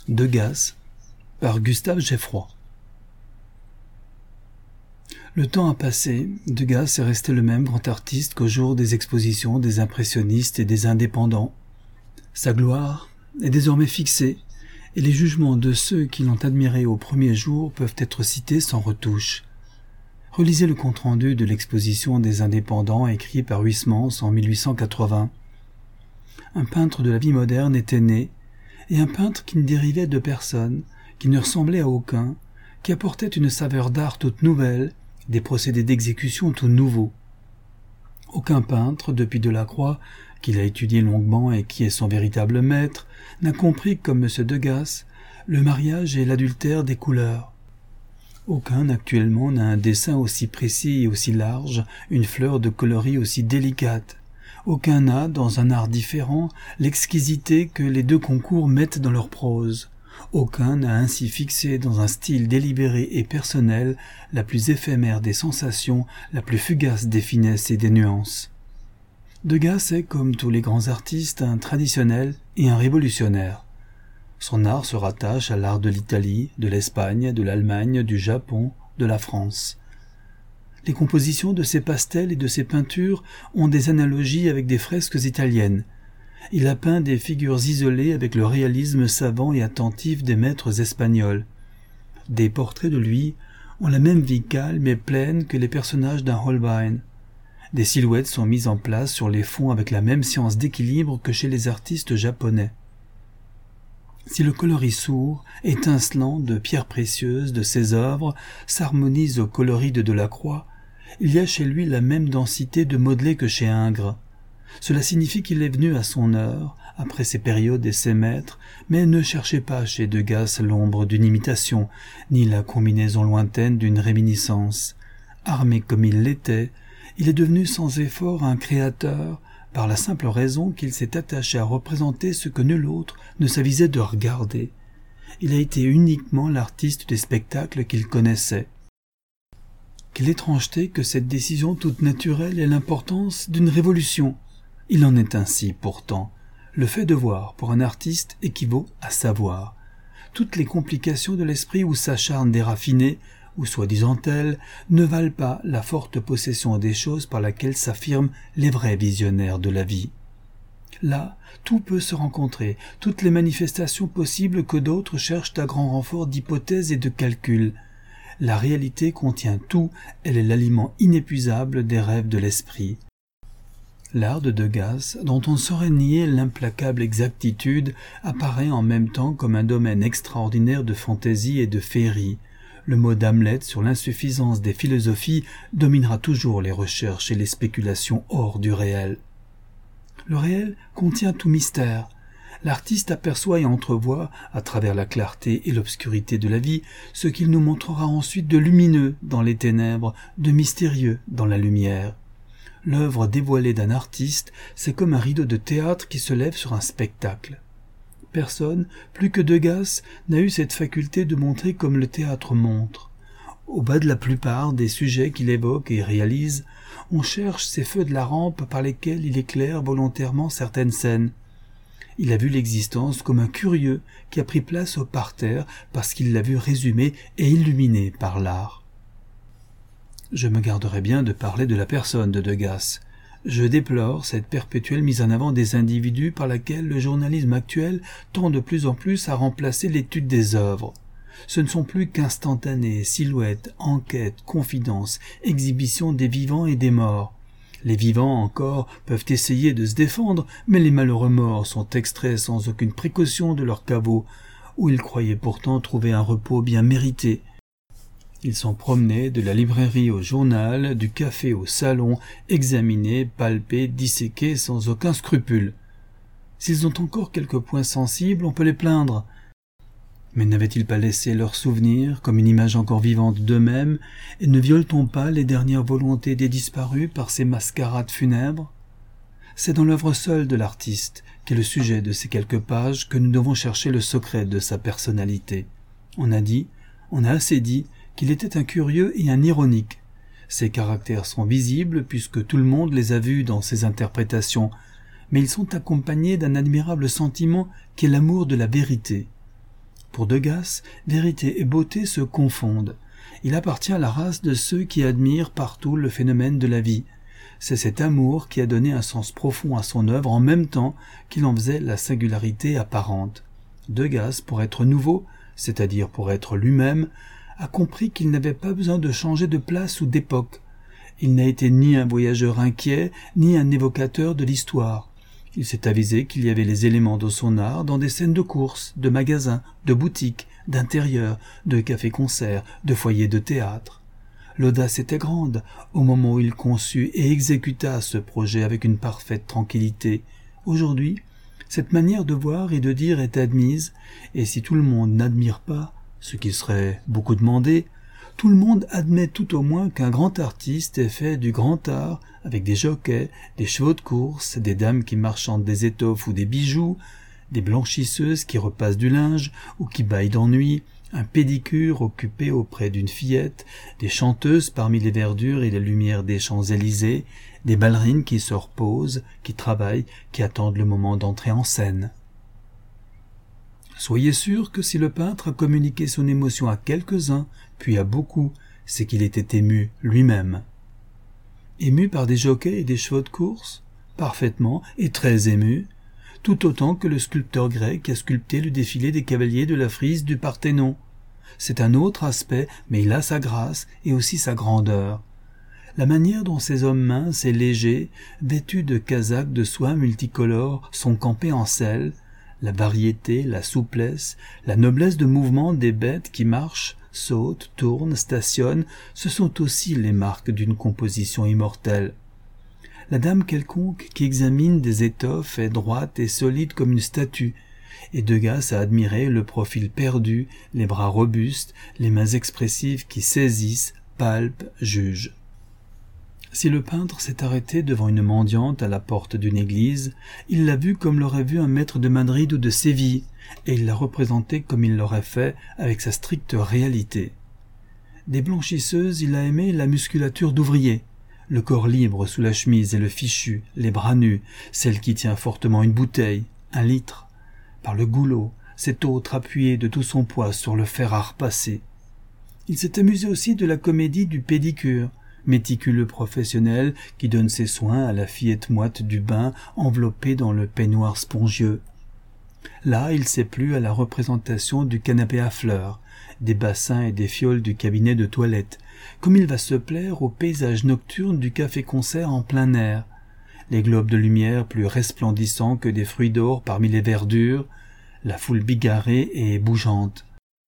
Degas, par Gustave Geffroy. Le temps a passé, Degas est resté le même grand artiste qu'au jour des expositions des impressionnistes et des indépendants. Sa gloire est désormais fixée, et les jugements de ceux qui l'ont admiré au premier jour peuvent être cités sans retouche. Relisez le compte-rendu de l'exposition des indépendants écrit par Huysmans en 1880. Un peintre de la vie moderne était né, et un peintre qui ne dérivait de personne, qui ne ressemblait à aucun, qui apportait une saveur d'art toute nouvelle, des procédés d'exécution tout nouveaux. Aucun peintre, depuis Delacroix, qu'il a étudié longuement et qui est son véritable maître, n'a compris, comme M. Degas, le mariage et l'adultère des couleurs. Aucun actuellement n'a un dessin aussi précis et aussi large, une fleur de coloris aussi délicate. Aucun n'a, dans un art différent, l'exquisité que les deux concours mettent dans leur prose. Aucun n'a ainsi fixé dans un style délibéré et personnel la plus éphémère des sensations, la plus fugace des finesses et des nuances. Degas est, comme tous les grands artistes, un traditionnel et un révolutionnaire. Son art se rattache à l'art de l'Italie, de l'Espagne, de l'Allemagne, du Japon, de la France. Les compositions de ses pastels et de ses peintures ont des analogies avec des fresques italiennes. Il a peint des figures isolées avec le réalisme savant et attentif des maîtres espagnols. Des portraits de lui ont la même vie calme et pleine que les personnages d'un Holbein. Des silhouettes sont mises en place sur les fonds avec la même science d'équilibre que chez les artistes japonais. Si le coloris sourd, étincelant de pierres précieuses de ses œuvres s'harmonise au coloris de Delacroix, il y a chez lui la même densité de modelé que chez Ingres. Cela signifie qu'il est venu à son heure, après ses périodes et ses maîtres, mais ne cherchez pas chez Degas l'ombre d'une imitation, ni la combinaison lointaine d'une réminiscence. Armé comme il l'était, il est devenu sans effort un créateur, par la simple raison qu'il s'est attaché à représenter ce que nul autre ne s'avisait de regarder. Il a été uniquement l'artiste des spectacles qu'il connaissait. Quelle étrangeté que cette décision toute naturelle ait l'importance d'une révolution. Il en est ainsi, pourtant. Le fait de voir, pour un artiste, équivaut à savoir. Toutes les complications de l'esprit où s'acharnent des raffinés, ou soi-disant tels, ne valent pas la forte possession des choses par laquelle s'affirment les vrais visionnaires de la vie. Là, tout peut se rencontrer, toutes les manifestations possibles que d'autres cherchent à grand renfort d'hypothèses et de calculs. La réalité contient tout, elle est l'aliment inépuisable des rêves de l'esprit. L'art de Degas, dont on ne saurait nier l'implacable exactitude, apparaît en même temps comme un domaine extraordinaire de fantaisie et de féerie. Le mot d'Hamlet sur l'insuffisance des philosophies dominera toujours les recherches et les spéculations hors du réel. Le réel contient tout mystère. L'artiste aperçoit et entrevoit, à travers la clarté et l'obscurité de la vie, ce qu'il nous montrera ensuite de lumineux dans les ténèbres, de mystérieux dans la lumière. L'œuvre dévoilée d'un artiste, c'est comme un rideau de théâtre qui se lève sur un spectacle. Personne, plus que Degas, n'a eu cette faculté de montrer comme le théâtre montre. Au bas de la plupart des sujets qu'il évoque et réalise, on cherche ces feux de la rampe par lesquels il éclaire volontairement certaines scènes. Il a vu l'existence comme un curieux qui a pris place au parterre parce qu'il l'a vu résumée et illuminée par l'art. Je me garderai bien de parler de la personne de Degas. Je déplore cette perpétuelle mise en avant des individus par laquelle le journalisme actuel tend de plus en plus à remplacer l'étude des œuvres. Ce ne sont plus qu'instantanés, silhouettes, enquêtes, confidences, exhibitions des vivants et des morts. Les vivants encore peuvent essayer de se défendre, mais les malheureux morts sont extraits sans aucune précaution de leur caveau, où ils croyaient pourtant trouver un repos bien mérité. Ils sont promenés de la librairie au journal, du café au salon, examinés, palpés, disséqués sans aucun scrupule. S'ils ont encore quelques points sensibles, on peut les plaindre. Mais n'avaient-ils pas laissé leurs souvenirs comme une image encore vivante d'eux-mêmes, et ne viole-t-on pas les dernières volontés des disparus par ces mascarades funèbres? C'est dans l'œuvre seule de l'artiste, qui est le sujet de ces quelques pages, que nous devons chercher le secret de sa personnalité. On a assez dit, qu'il était un curieux et un ironique. Ses caractères sont visibles puisque tout le monde les a vus dans ses interprétations, mais ils sont accompagnés d'un admirable sentiment qui est l'amour de la vérité. Pour Degas, vérité et beauté se confondent. Il appartient à la race de ceux qui admirent partout le phénomène de la vie. C'est cet amour qui a donné un sens profond à son œuvre en même temps qu'il en faisait la singularité apparente. Degas, pour être nouveau, c'est-à-dire pour être lui-même, a compris qu'il n'avait pas besoin de changer de place ou d'époque. Il n'a été ni un voyageur inquiet, ni un évocateur de l'histoire. Il s'est avisé qu'il y avait les éléments de son art dans des scènes de courses, de magasins, de boutiques, d'intérieurs, de cafés-concerts, de foyers de théâtre. L'audace était grande au moment où il conçut et exécuta ce projet avec une parfaite tranquillité. Aujourd'hui, cette manière de voir et de dire est admise, et si tout le monde n'admire pas, ce qui serait beaucoup demandé, tout le monde admet tout au moins qu'un grand artiste ait fait du grand art avec des jockeys, des chevaux de course, des dames qui marchandent des étoffes ou des bijoux, des blanchisseuses qui repassent du linge ou qui bâillent d'ennui, un pédicure occupé auprès d'une fillette, des chanteuses parmi les verdures et les lumières des Champs-Élysées, des ballerines qui se reposent, qui travaillent, qui attendent le moment d'entrer en scène. Soyez sûr que si le peintre a communiqué son émotion à quelques-uns, puis à beaucoup, c'est qu'il était ému lui-même. Ému par des jockeys et des chevaux de course? Parfaitement, et très ému, tout autant que le sculpteur grec qui a sculpté le défilé des cavaliers de la frise du Parthénon. C'est un autre aspect, mais il a sa grâce et aussi sa grandeur. La manière dont ces hommes minces et légers, vêtus de casaques de soie multicolores, sont campés en selle, la variété, la souplesse, la noblesse de mouvement des bêtes qui marchent, sautent, tournent, stationnent, ce sont aussi les marques d'une composition immortelle. La dame quelconque qui examine des étoffes est droite et solide comme une statue, et Degas a admiré le profil perdu, les bras robustes, les mains expressives qui saisissent, palpent, jugent. Si le peintre s'est arrêté devant une mendiante à la porte d'une église, il l'a vue comme l'aurait vu un maître de Madrid ou de Séville, et il l'a représentée comme il l'aurait fait avec sa stricte réalité. Des blanchisseuses, il a aimé la musculature d'ouvrier, le corps libre sous la chemise et le fichu, les bras nus, celle qui tient fortement une bouteille, 1 litre, par le goulot, cet autre appuyé de tout son poids sur le fer à repasser. Il s'est amusé aussi de la comédie du pédicure, méticuleux professionnel qui donne ses soins à la fillette moite du bain enveloppée dans le peignoir spongieux. Là, il s'est plu à la représentation du canapé à fleurs, des bassins et des fioles du cabinet de toilette, comme il va se plaire au paysage nocturne du café-concert en plein air, les globes de lumière plus resplendissants que des fruits d'or parmi les verdures, la foule bigarrée et bougeante.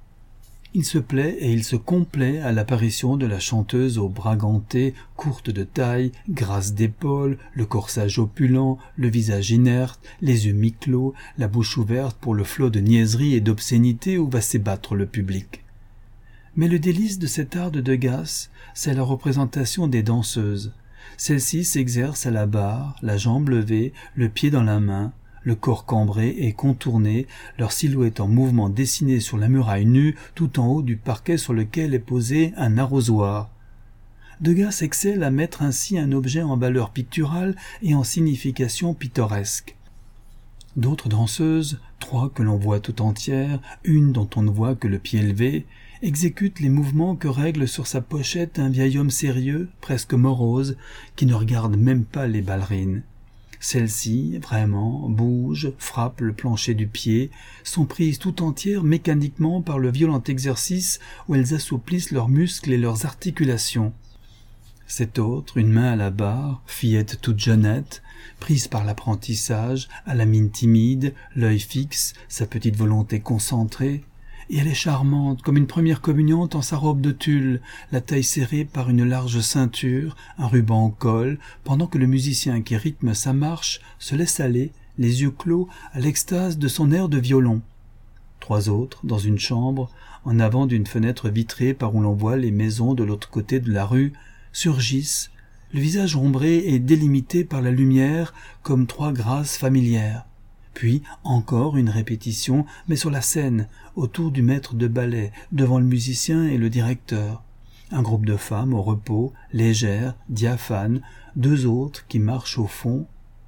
Il se plaît et il se complaît à l'apparition de la chanteuse aux bras gantés, courte de taille, grasse d'épaule, le corsage opulent, le visage inerte, les yeux mi-clos, la bouche ouverte pour le flot de niaiserie et d'obscénité où va s'ébattre le public. Mais le délice de cet art de Degas, c'est la représentation des danseuses. Celles-ci s'exercent à la barre, la jambe levée, le pied dans la main, le corps cambré et contourné, leur silhouette en mouvement dessinée sur la muraille nue tout en haut du parquet sur lequel est posé un arrosoir. Degas excelle à mettre ainsi un objet en valeur picturale et en signification pittoresque. D'autres danseuses, 3 que l'on voit tout entières, une dont on ne voit que le pied levé, exécutent les mouvements que règle sur sa pochette un vieil homme sérieux, presque morose, qui ne regarde même pas les ballerines. Celles-ci, vraiment, bougent, frappent le plancher du pied, sont prises tout entières mécaniquement par le violent exercice où elles assouplissent leurs muscles et leurs articulations. Cette autre, une main à la barre, fillette toute jeunette, prise par l'apprentissage, à la mine timide, l'œil fixe, sa petite volonté concentrée, et elle est charmante comme une première communiante en sa robe de tulle, la taille serrée par une large ceinture, un ruban au col, pendant que le musicien qui rythme sa marche se laisse aller, les yeux clos, à l'extase de son air de violon. 3 autres, dans une chambre, en avant d'une fenêtre vitrée par où l'on voit les maisons de l'autre côté de la rue, surgissent, le visage ombré et délimité par la lumière comme 3 grâces familières. Puis encore une répétition, mais sur la scène, autour du maître de ballet, devant le musicien et le directeur. Un groupe de femmes au repos, légères, diaphanes, 2 autres qui marchent au fond.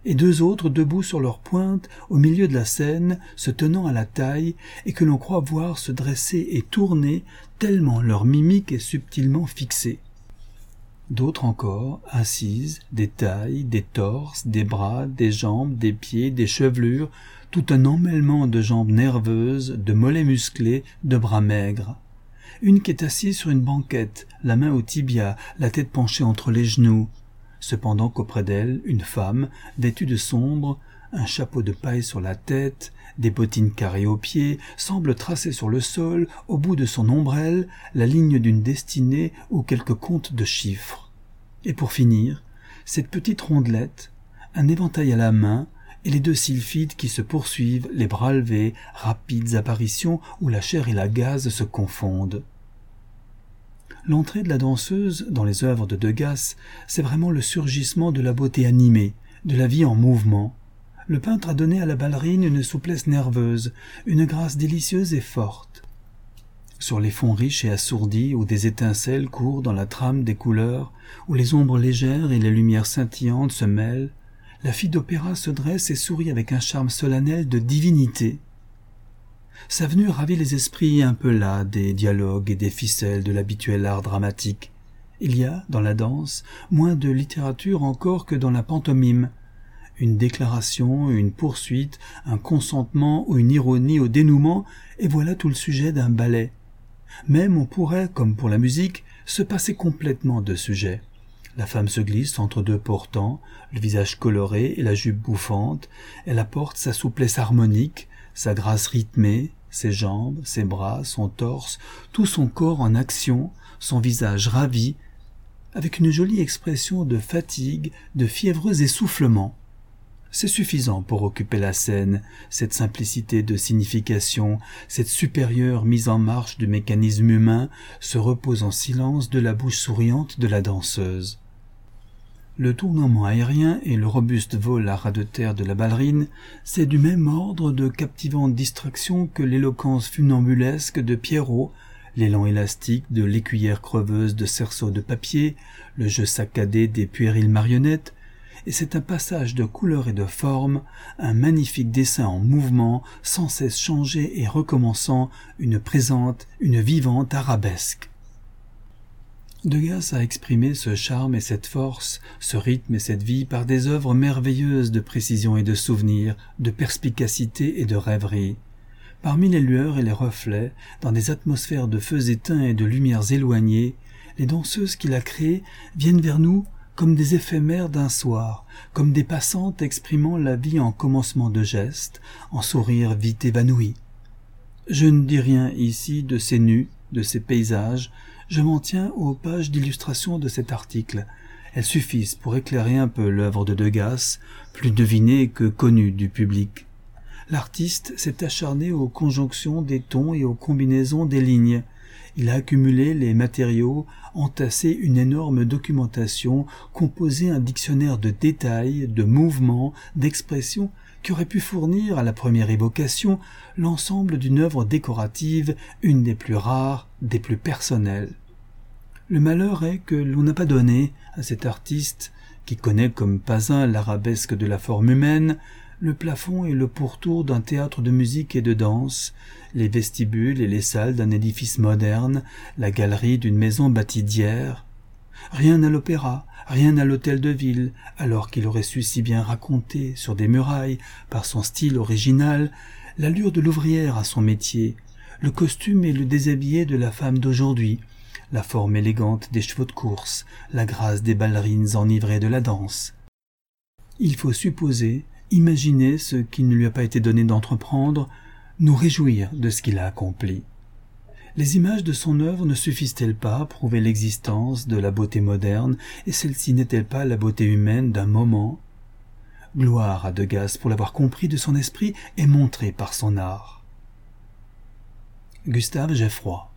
et deux autres debout sur leurs pointes au milieu de la scène, se tenant à la taille, et que l'on croit voir se dresser et tourner tellement leur mimique est subtilement fixée. D'autres encore, assises, des tailles, des torses, des bras, des jambes, des pieds, des chevelures, tout un emmêlement de jambes nerveuses, de mollets musclés, de bras maigres. Une qui est assise sur une banquette, la main au tibia, la tête penchée entre les genoux. Cependant qu'auprès d'elle, une femme, vêtue de sombre, un chapeau de paille sur la tête, des bottines carrées aux pieds, semble tracer sur le sol, au bout de son ombrelle, la ligne d'une destinée ou quelques comptes de chiffres. Et pour finir, cette petite rondelette, un éventail à la main, et les deux sylphides qui se poursuivent, les bras levés, rapides apparitions où la chair et la gaze se confondent. L'entrée de la danseuse dans les œuvres de Degas, c'est vraiment le surgissement de la beauté animée, de la vie en mouvement. Le peintre a donné à la ballerine une souplesse nerveuse, une grâce délicieuse et forte. Sur les fonds riches et assourdis, où des étincelles courent dans la trame des couleurs, où les ombres légères et les lumières scintillantes se mêlent, la fille d'opéra se dresse et sourit avec un charme solennel de divinité. Sa venue ravit les esprits un peu las des dialogues et des ficelles de l'habituel art dramatique. Il y a, dans la danse, moins de littérature encore que dans la pantomime. Une déclaration, une poursuite, un consentement ou une ironie au dénouement, et voilà tout le sujet d'un ballet. Même on pourrait, comme pour la musique, se passer complètement de sujet. La femme se glisse entre deux portants, le visage coloré et la jupe bouffante. Elle apporte sa souplesse harmonique, sa grâce rythmée, ses jambes, ses bras, son torse, tout son corps en action, son visage ravi, avec une jolie expression de fatigue, de fiévreux essoufflement. C'est suffisant pour occuper la scène, cette simplicité de signification, cette supérieure mise en marche du mécanisme humain, ce repos en silence de la bouche souriante de la danseuse. Le tournoiement aérien et le robuste vol à ras de terre de la ballerine, c'est du même ordre de captivante distraction que l'éloquence funambulesque de Pierrot, l'élan élastique de l'écuyère creveuse de cerceau de papier, le jeu saccadé des puériles marionnettes, et c'est un passage de couleurs et de formes, un magnifique dessin en mouvement, sans cesse changé et recommençant, une présente, une vivante arabesque. Degas a exprimé ce charme et cette force, ce rythme et cette vie par des œuvres merveilleuses de précision et de souvenir, de perspicacité et de rêverie. Parmi les lueurs et les reflets, dans des atmosphères de feux éteints et de lumières éloignées, les danseuses qu'il a créées viennent vers nous comme des éphémères d'un soir, comme des passantes exprimant la vie en commencement de gestes, en sourires vite évanouis. Je ne dis rien ici de ces nus, de ces paysages, je m'en tiens aux pages d'illustration de cet article. Elles suffisent pour éclairer un peu l'œuvre de Degas, plus devinée que connue du public. L'artiste s'est acharné aux conjonctions des tons et aux combinaisons des lignes. Il a accumulé les matériaux, entassé une énorme documentation, composé un dictionnaire de détails, de mouvements, d'expressions qui aurait pu fournir à la première évocation l'ensemble d'une œuvre décorative, une des plus rares, des plus personnelles. Le malheur est que l'on n'a pas donné à cet artiste, qui connaît comme pas un l'arabesque de la forme humaine, le plafond et le pourtour d'un théâtre de musique et de danse, les vestibules et les salles d'un édifice moderne, la galerie d'une maison bâtie d'hier. Rien à l'opéra, rien à l'hôtel de ville, alors qu'il aurait su si bien raconter sur des murailles, par son style original, l'allure de l'ouvrière à son métier, le costume et le déshabillé de la femme d'aujourd'hui, la forme élégante des chevaux de course, la grâce des ballerines enivrées de la danse. Il faut supposer, imaginer ce qu'il ne lui a pas été donné d'entreprendre, nous réjouir de ce qu'il a accompli. Les images de son œuvre ne suffisent-elles pas à prouver l'existence de la beauté moderne, et celle-ci n'est-elle pas la beauté humaine d'un moment? Gloire à Degas pour l'avoir compris de son esprit et montré par son art. Gustave Geffroy.